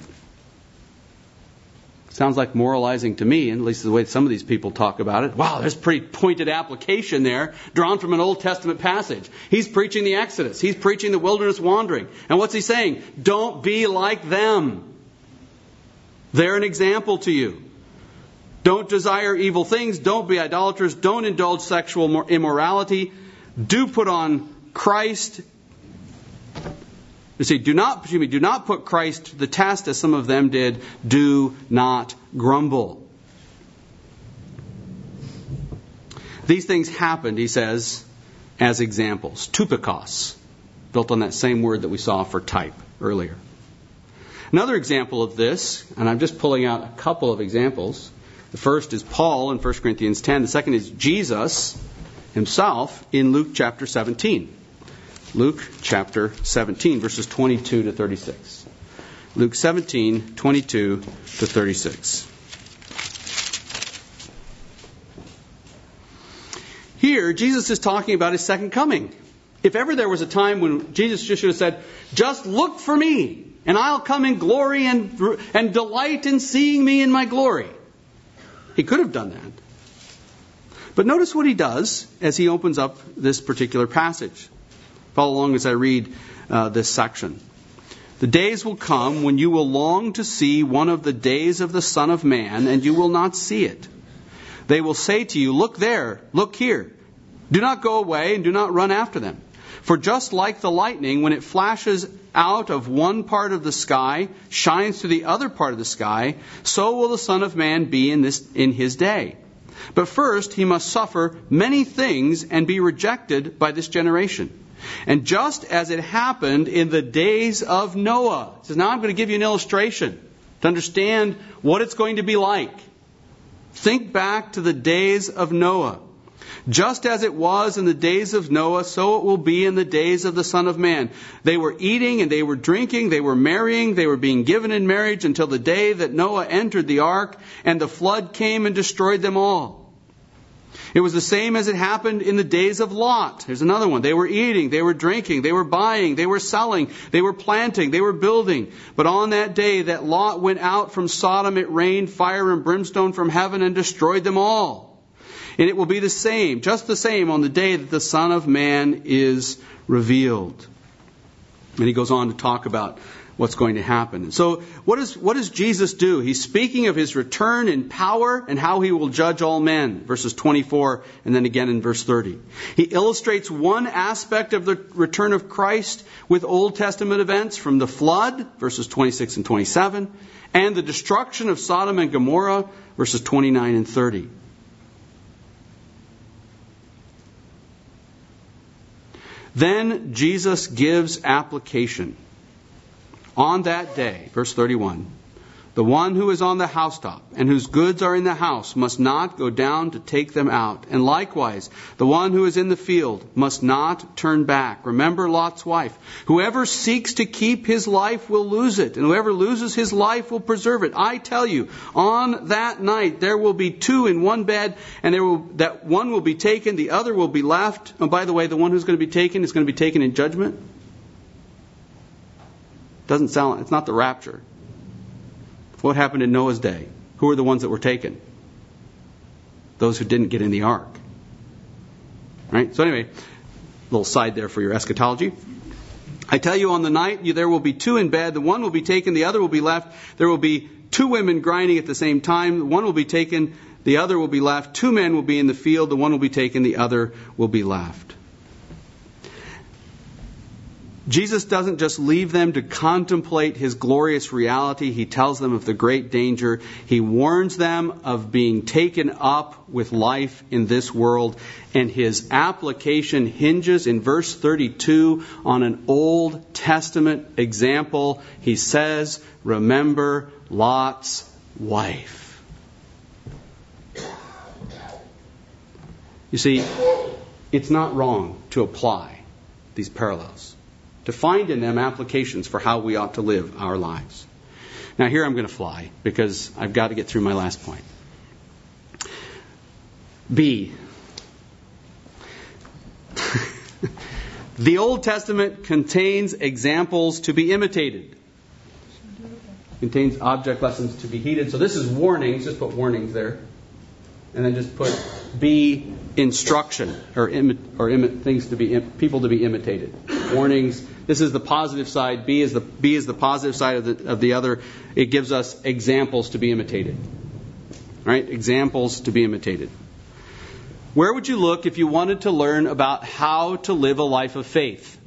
Sounds like moralizing to me, at least the way some of these people talk about it. Wow, there's a pretty pointed application there, drawn from an Old Testament passage. He's preaching the Exodus. He's preaching the wilderness wandering. And what's he saying? Don't be like them. They're an example to you. Don't desire evil things. Don't be idolaters. Don't indulge sexual immorality. Do put on Christ. You see, do not put Christ to the test as some of them did. Do not grumble. These things happened, he says, as examples. Tupikos, built on that same word that we saw for type earlier. Another example of this, and I'm just pulling out a couple of examples. The first is Paul in 1 Corinthians 10. The second is Jesus himself in Luke chapter 17. Luke chapter 17, verses 22 to 36. Luke 17, 22 to 36. Here, Jesus is talking about his second coming. If ever there was a time when Jesus just should have said, just look for me, and I'll come in glory and delight in seeing me in my glory. He could have done that. But notice what he does as he opens up this particular passage. Follow along as I read this section. The days will come when you will long to see one of the days of the Son of Man, and you will not see it. They will say to you, look there, look here. Do not go away and do not run after them. For just like the lightning, when it flashes out of one part of the sky, shines to the other part of the sky, so will the Son of Man be in his day. But first he must suffer many things and be rejected by this generation. And just as it happened in the days of Noah. He says, now I'm going to give you an illustration to understand what it's going to be like. Think back to the days of Noah. Just as it was in the days of Noah, so it will be in the days of the Son of Man. They were eating and they were drinking, they were marrying, they were being given in marriage until the day that Noah entered the ark and the flood came and destroyed them all. It was the same as it happened in the days of Lot. Here's another one. They were eating, they were drinking, they were buying, they were selling, they were planting, they were building. But on that day that Lot went out from Sodom, it rained fire and brimstone from heaven and destroyed them all. And it will be the same, just the same, on the day that the Son of Man is revealed. And he goes on to talk about what's going to happen. So what does Jesus do? He's speaking of his return in power and how he will judge all men. Verses 24 and then again in verse 30. He illustrates one aspect of the return of Christ with Old Testament events from the flood, verses 26 and 27, and the destruction of Sodom and Gomorrah, verses 29 and 30. Then Jesus gives application. On that day, verse 31, the one who is on the housetop and whose goods are in the house must not go down to take them out. And likewise, the one who is in the field must not turn back. Remember Lot's wife. Whoever seeks to keep his life will lose it, and whoever loses his life will preserve it. I tell you, on that night there will be two in one bed, and that one will be taken, the other will be left. And by the way, the one who's going to be taken is going to be taken in judgment. Doesn't sound, it's not the rapture. What happened in Noah's day? Who are the ones that were taken? Those who didn't get in the ark. Right? So anyway, a little side there for your eschatology. I tell you, on the night there will be two in bed. The one will be taken, the other will be left. There will be two women grinding at the same time. One will be taken, the other will be left. Two men will be in the field. The one will be taken, the other will be left. Jesus doesn't just leave them to contemplate His glorious reality. He tells them of the great danger. He warns them of being taken up with life in this world. And His application hinges in verse 32 on an Old Testament example. He says, remember Lot's wife. You see, it's not wrong to apply these parallels, to find in them applications for how we ought to live our lives. Now here I'm going to fly because I've got to get through my last point. B. The Old Testament contains examples to be imitated. Contains object lessons to be heeded. So this is warnings. Just put warnings there. And then just put B, instruction, or things to be people to be imitated. Warnings. This is the positive side. B is the positive side of the other. It gives us examples to be imitated. Right? Examples to be imitated. Where would you look if you wanted to learn about how to live a life of faith?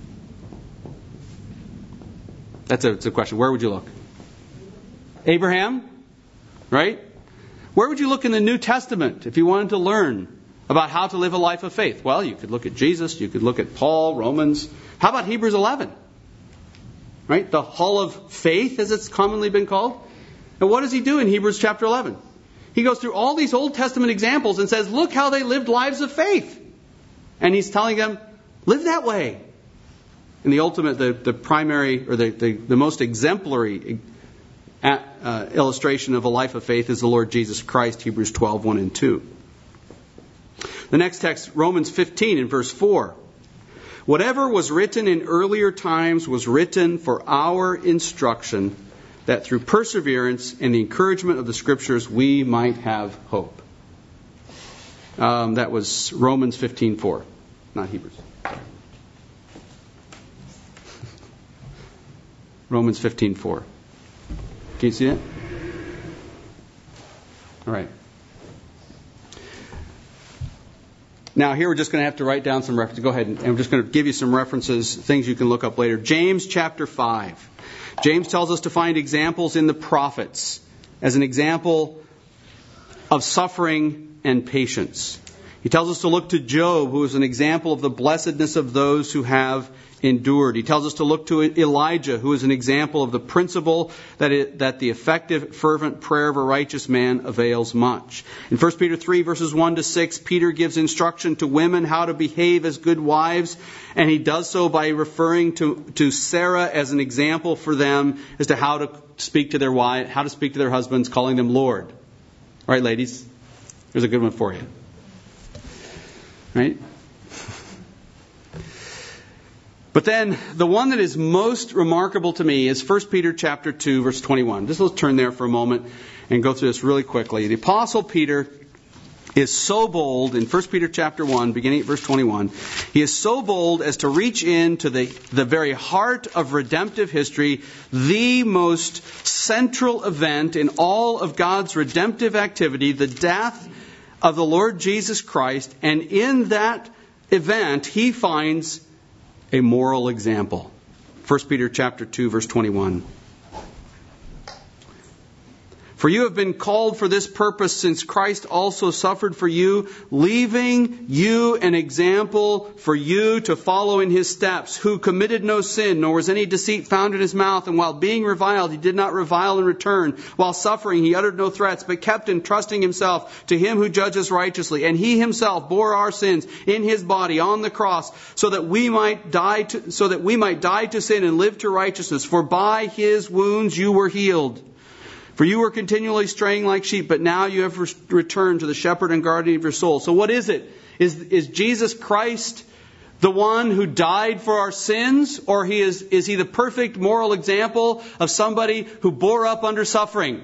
That's a question. Where would you look? Abraham? Right? Where would you look in the New Testament if you wanted to learn about how to live a life of faith? Well, you could look at Jesus. You could look at Paul, Romans. How about Hebrews 11? Right? The hall of faith, as it's commonly been called. And what does he do in Hebrews chapter 11? He goes through all these Old Testament examples and says, look how they lived lives of faith. And he's telling them, live that way. And the ultimate, the primary, or the most exemplary illustration of a life of faith is the Lord Jesus Christ, Hebrews 12, 1 and 2. The next text, Romans 15 in verse 4. Whatever was written in earlier times was written for our instruction, that through perseverance and the encouragement of the Scriptures we might have hope. That was Romans 15:4, not Hebrews. Romans 15:4. Can you see it? All right. Now here we're just going to have to write down some references. Go ahead, and I'm just going to give you some references, things you can look up later. James chapter 5. James tells us to find examples in the prophets as an example of suffering and patience. He tells us to look to Job, who is an example of the blessedness of those who have endured. He tells us to look to Elijah, who is an example of the principle that the effective, fervent prayer of a righteous man avails much. In 1 Peter 3, verses 1 to 6, Peter gives instruction to women how to behave as good wives, and he does so by referring to Sarah as an example for them as to how to speak to their wife, how to speak to their husbands, calling them Lord. All right, ladies, here's a good one for you. Right? But then the one that is most remarkable to me is 1 Peter chapter 2, verse 21. Just let's turn there for a moment and go through this really quickly. The Apostle Peter is so bold in 1 Peter chapter 1, beginning at verse 21. He is so bold as to reach into the very heart of redemptive history, the most central event in all of God's redemptive activity, the death of the Lord Jesus Christ. And in that event, he finds a moral example. 1 Peter chapter 2, verse 21. For you have been called for this purpose, since Christ also suffered for you, leaving you an example for you to follow in his steps, who committed no sin, nor was any deceit found in his mouth. And while being reviled, he did not revile in return. While suffering, he uttered no threats, but kept entrusting himself to him who judges righteously. And he himself bore our sins in his body on the cross, so that we might die to sin and live to righteousness. For by his wounds you were healed. For you were continually straying like sheep, but now you have returned to the shepherd and guardian of your soul. So what is it? Is Jesus Christ the one who died for our sins? Or is he the perfect moral example of somebody who bore up under suffering?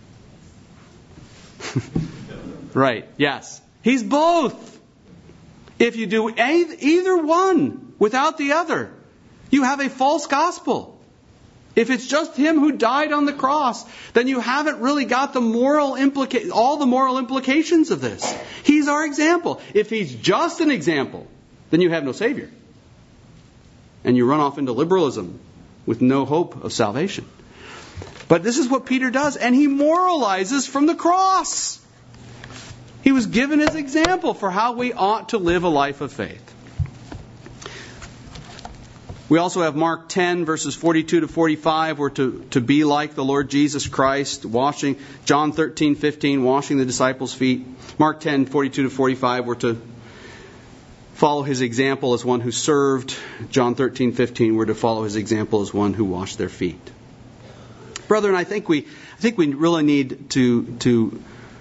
Right, yes. He's both. If you do either one without the other, you have a false gospel. If it's just Him who died on the cross, then you haven't really got all the moral implications of this. He's our example. If He's just an example, then you have no Savior. And you run off into liberalism with no hope of salvation. But this is what Peter does, and he moralizes from the cross. He was given his example for how we ought to live a life of faith. We also have Mark 10, verses 42 to 45. We're to be like the Lord Jesus Christ, washing. John 13, 15, washing the disciples' feet. Mark 10, 42 to 45, we're to follow His example as one who served. John 13, 15, we're to follow His example as one who washed their feet. Brethren, I think we really need to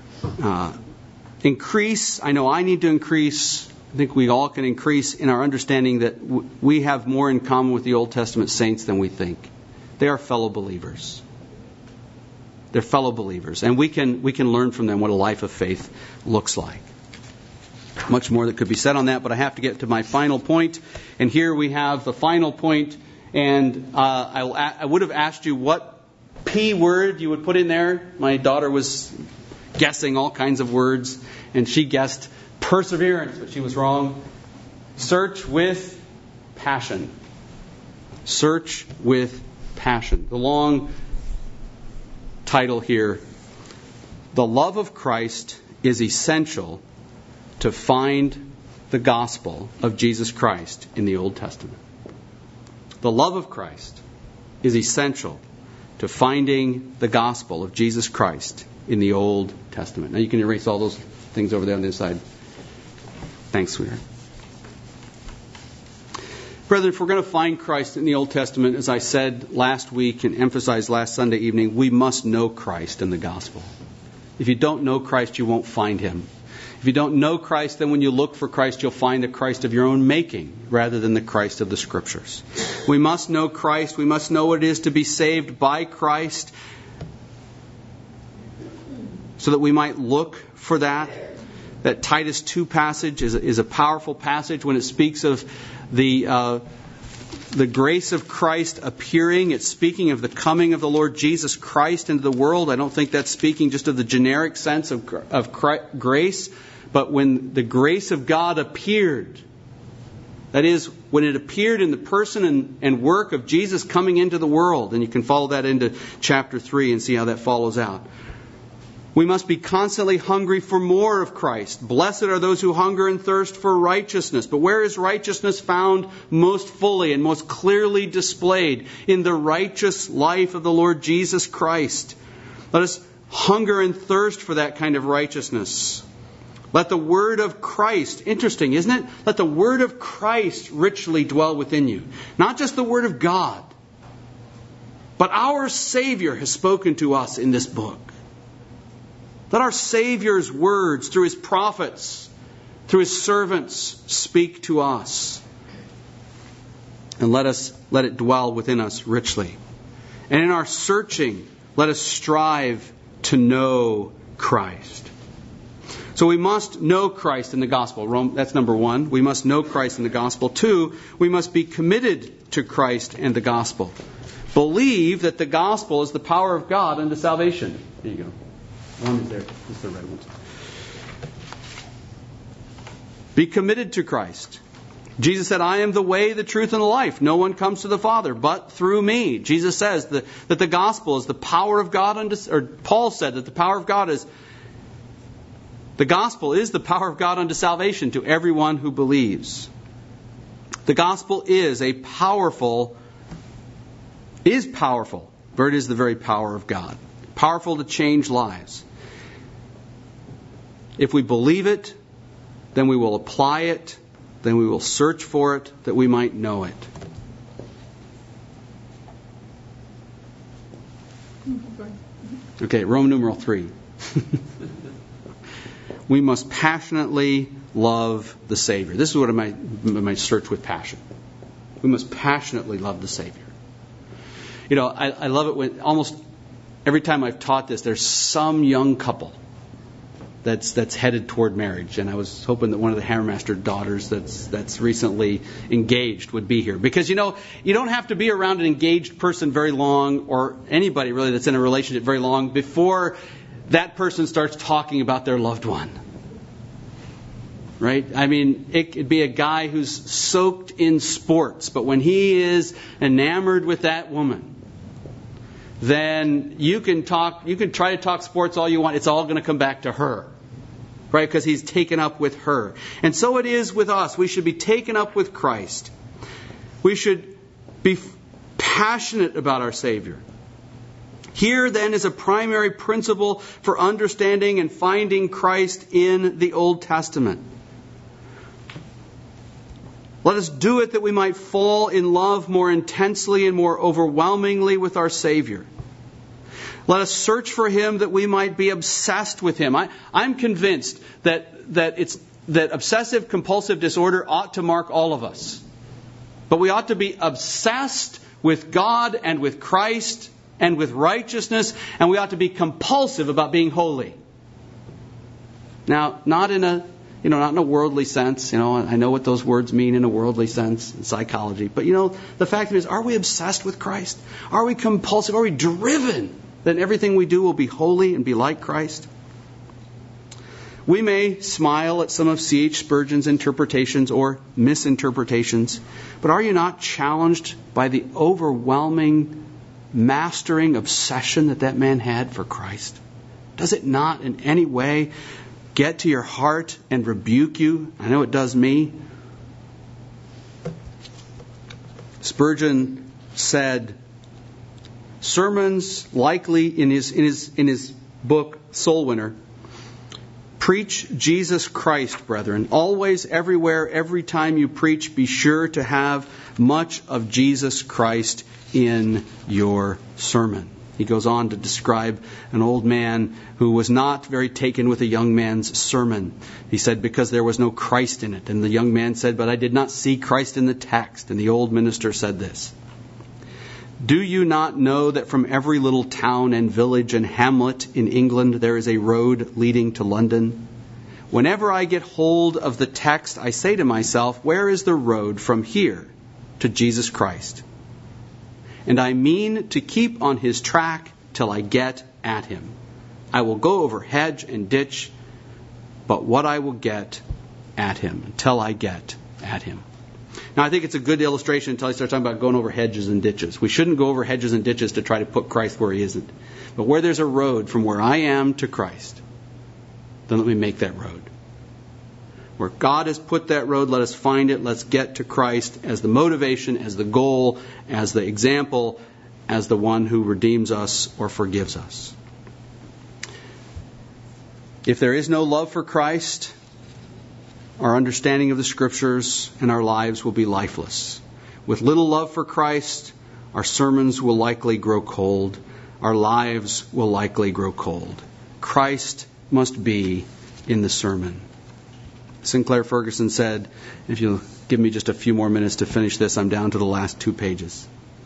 increase. I know I need to increase. I think we all can increase in our understanding that we have more in common with the Old Testament saints than we think. They are fellow believers. They're fellow believers, and we can learn from them what a life of faith looks like. Much more that could be said on that, but I have to get to my final point. And here we have the final point. And I would have asked you what P word you would put in there. My daughter was guessing all kinds of words, and she guessed perseverance, but she was wrong. Search with passion. Search with passion. The long title here, The Love of Christ is Essential to Find the Gospel of Jesus Christ in the Old Testament. The love of Christ is essential to finding the gospel of Jesus Christ in the Old Testament. Now you can erase all those things over there on the other side. Thanks, sweetheart. Brethren, if we're going to find Christ in the Old Testament, as I said last week and emphasized last Sunday evening, we must know Christ in the gospel. If you don't know Christ, you won't find Him. If you don't know Christ, then when you look for Christ, you'll find the Christ of your own making rather than the Christ of the Scriptures. We must know Christ. We must know what it is to be saved by Christ so that we might look for that. That Titus 2 passage is a powerful passage when it speaks of the grace of Christ appearing. It's speaking of the coming of the Lord Jesus Christ into the world. I don't think that's speaking just of the generic sense of grace, but when the grace of God appeared, that is, when it appeared in the person and work of Jesus coming into the world. And you can follow that into chapter 3 and see how that follows out. We must be constantly hungry for more of Christ. Blessed are those who hunger and thirst for righteousness. But where is righteousness found most fully and most clearly displayed? In the righteous life of the Lord Jesus Christ. Let us hunger and thirst for that kind of righteousness. Let the word of Christ, interesting, isn't it? Let the word of Christ richly dwell within you. Not just the word of God, but our Savior has spoken to us in this book. Let our Savior's words through His prophets, through His servants, speak to us. And let it dwell within us richly. And in our searching, let us strive to know Christ. So we must know Christ in the gospel. That's number 1. We must know Christ in the gospel. 2, we must be committed to Christ and the gospel. Believe that the gospel is the power of God unto salvation. There you go. One is there. This is the red one. Be committed to Christ. Jesus said, I am the way, the truth, and the life. No one comes to the Father but through me. Jesus says that the gospel is the power of God or Paul said that the power of God is the gospel is the power of God unto salvation to everyone who believes. The gospel is powerful, for it is the very power of God. Powerful to change lives. If we believe it, then we will apply it, then we will search for it, that we might know it. Okay, Roman numeral 3. We must passionately love the Savior. This is what I might search with passion. We must passionately love the Savior. You know, I love it when almost every time I've taught this, there's some young couple that's headed toward marriage. And I was hoping that one of the Hammermaster daughters that's recently engaged would be here. Because, you don't have to be around an engaged person very long, or anybody really that's in a relationship very long, before that person starts talking about their loved one. Right? I mean, it could be a guy who's soaked in sports, but when he is enamored with that woman, then you can try to talk sports all you want. It's all going to come back to her. Right? Because he's taken up with her. And so it is with us. We should be taken up with Christ. We should be passionate about our Savior. Here then is a primary principle for understanding and finding Christ in the Old Testament. Let us do it that we might fall in love more intensely and more overwhelmingly with our Savior. Let us search for Him that we might be obsessed with Him. I'm convinced that obsessive compulsive disorder ought to mark all of us. But we ought to be obsessed with God and with Christ and with righteousness, and we ought to be compulsive about being holy. Now, not in a worldly sense. I know what those words mean in a worldly sense in psychology. But the fact is, are we obsessed with Christ? Are we compulsive? Are we driven that everything we do will be holy and be like Christ? We may smile at some of C.H. Spurgeon's interpretations or misinterpretations, but are you not challenged by the overwhelming, mastering obsession that man had for Christ? Does it not in any way get to your heart and rebuke you? I know it does me. Spurgeon said, sermons likely in his book Soul Winner, preach Jesus Christ, brethren. Always, everywhere, every time you preach, be sure to have much of Jesus Christ in your sermon. He goes on to describe an old man who was not very taken with a young man's sermon. He said, because there was no Christ in it. And the young man said, but I did not see Christ in the text. And the old minister said this, do you not know that from every little town and village and hamlet in England there is a road leading to London? Whenever I get hold of the text, I say to myself, where is the road from here to Jesus Christ? And I mean to keep on His track till I get at Him. I will go over hedge and ditch, but what I will get at Him, until I get at Him. Now, I think it's a good illustration until I start talking about going over hedges and ditches. We shouldn't go over hedges and ditches to try to put Christ where He isn't. But where there's a road from where I am to Christ, then let me make that road. Where God has put that road, let us find it. Let's get to Christ as the motivation, as the goal, as the example, as the one who redeems us or forgives us. If there is no love for Christ, our understanding of the Scriptures and our lives will be lifeless. With little love for Christ, our sermons will likely grow cold. Our lives will likely grow cold. Christ must be in the sermon. Sinclair Ferguson said, if you'll give me just a few more minutes to finish this, I'm down to the last 2 pages.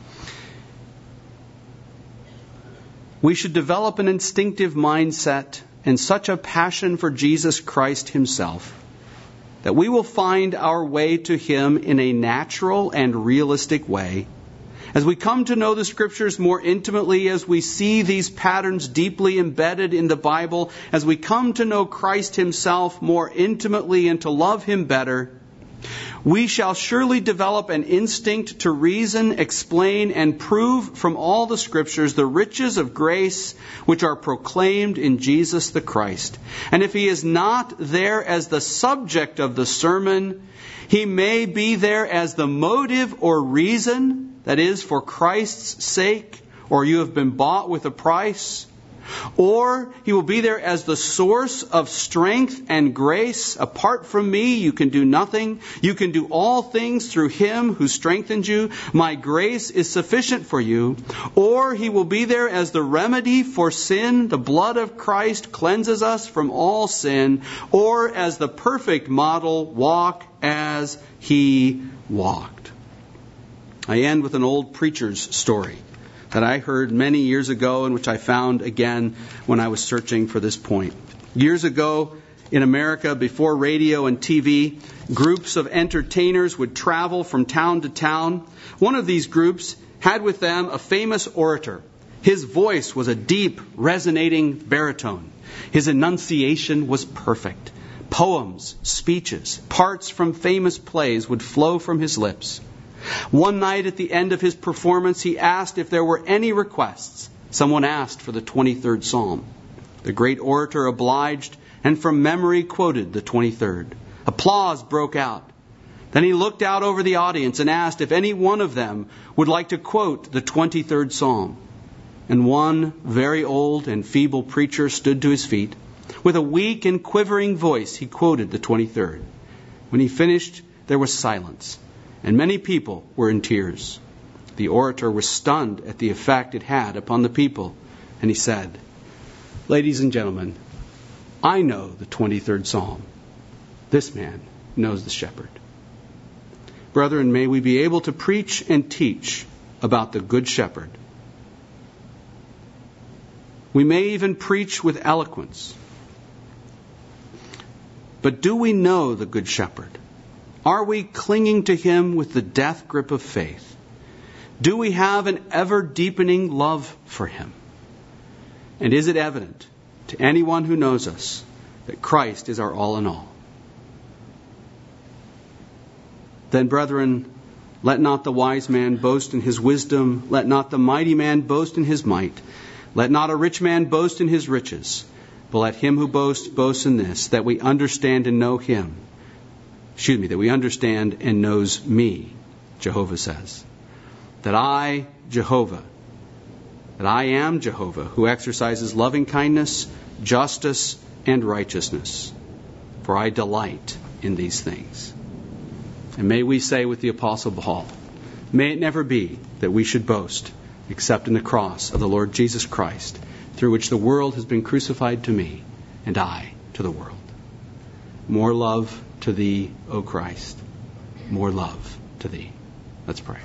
We should develop an instinctive mindset and such a passion for Jesus Christ Himself that we will find our way to Him in a natural and realistic way. As we come to know the Scriptures more intimately, as we see these patterns deeply embedded in the Bible, as we come to know Christ Himself more intimately and to love Him better, we shall surely develop an instinct to reason, explain, and prove from all the Scriptures the riches of grace which are proclaimed in Jesus the Christ. And if He is not there as the subject of the sermon, He may be there as the motive or reason, that is, for Christ's sake, or you have been bought with a price. Or He will be there as the source of strength and grace. Apart from me, you can do nothing. You can do all things through Him who strengthens you. My grace is sufficient for you. Or He will be there as the remedy for sin. The blood of Christ cleanses us from all sin. Or as the perfect model, walk as He walked. I end with an old preacher's story that I heard many years ago and which I found again when I was searching for this point. Years ago in America, before radio and TV, groups of entertainers would travel from town to town. One of these groups had with them a famous orator. His voice was a deep, resonating baritone. His enunciation was perfect. Poems, speeches, parts from famous plays would flow from his lips. One night at the end of his performance, he asked if there were any requests. Someone asked for the 23rd Psalm. The great orator obliged and from memory quoted the 23rd. Applause broke out. Then he looked out over the audience and asked if any one of them would like to quote the 23rd Psalm. And one very old and feeble preacher stood to his feet. With a weak and quivering voice, he quoted the 23rd. When he finished, there was silence, and many people were in tears. The orator was stunned at the effect it had upon the people, and he said, "Ladies and gentlemen, I know the 23rd Psalm. This man knows the shepherd." Brethren, may we be able to preach and teach about the Good Shepherd. We may even preach with eloquence. But do we know the Good Shepherd? Are we clinging to Him with the death grip of faith? Do we have an ever-deepening love for Him? And is it evident to anyone who knows us that Christ is our all in all? Then, brethren, let not the wise man boast in his wisdom. Let not the mighty man boast in his might. Let not a rich man boast in his riches. But let him who boasts boast in this, that we understand and know Him. That we understand and knows me, Jehovah says. That I am Jehovah, who exercises loving kindness, justice, and righteousness. For I delight in these things. And may we say with the Apostle Paul, may it never be that we should boast except in the cross of the Lord Jesus Christ, through which the world has been crucified to me, and I to the world. More love to Thee, O Christ. More love to Thee. Let's pray.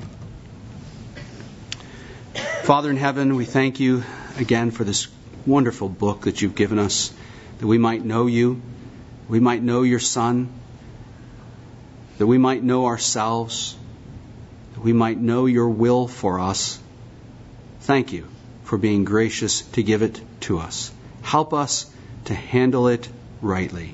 Father in heaven, we thank You again for this wonderful book that You've given us, that we might know You, we might know Your Son, that we might know ourselves, that we might know Your will for us. Thank You for being gracious to give it to us. Help us to handle it rightly.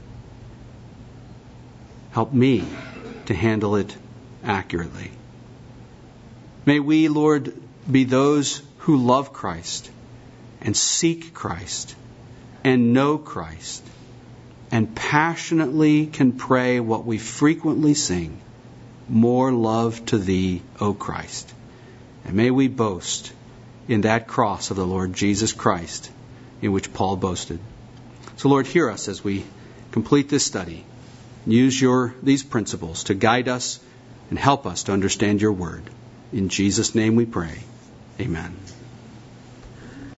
Help me to handle it accurately. May we, Lord, be those who love Christ and seek Christ and know Christ and passionately can pray what we frequently sing, more love to Thee, O Christ. And may we boast in that cross of the Lord Jesus Christ in which Paul boasted. So Lord, hear us as we complete this study. Use these principles to guide us and help us to understand Your word. In Jesus' name we pray. Amen.